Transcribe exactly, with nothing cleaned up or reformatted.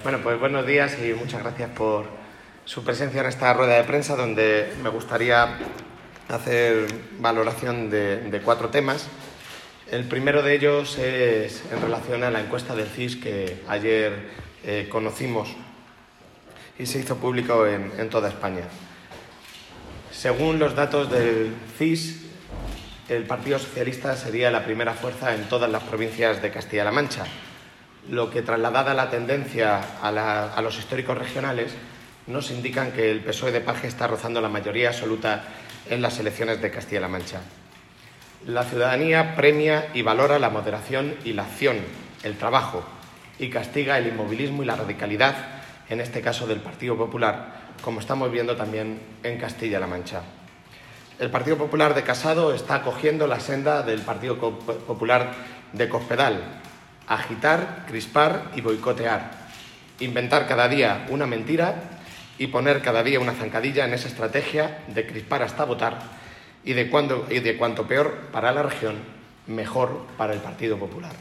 Bueno, pues buenos días y muchas gracias por su presencia en esta rueda de prensa, donde me gustaría hacer valoración de, de cuatro temas. El primero de ellos es en relación a la encuesta del C I S que ayer eh, conocimos y se hizo público en, en toda España. Según los datos del C I S, el Partido Socialista sería la primera fuerza en todas las provincias de Castilla-La Mancha, lo que, trasladada la tendencia a, la, a los históricos regionales, nos indican que el P S O E de Paje está rozando la mayoría absoluta en las elecciones de Castilla-La Mancha. La ciudadanía premia y valora la moderación y la acción, el trabajo, y castiga el inmovilismo y la radicalidad, en este caso del Partido Popular, como estamos viendo también en Castilla-La Mancha. El Partido Popular de Casado está cogiendo la senda del Partido Popular de Cospedal: agitar, crispar y boicotear, inventar cada día una mentira y poner cada día una zancadilla en esa estrategia de crispar hasta votar y de, cuando, y de cuanto peor para la región, mejor para el Partido Popular.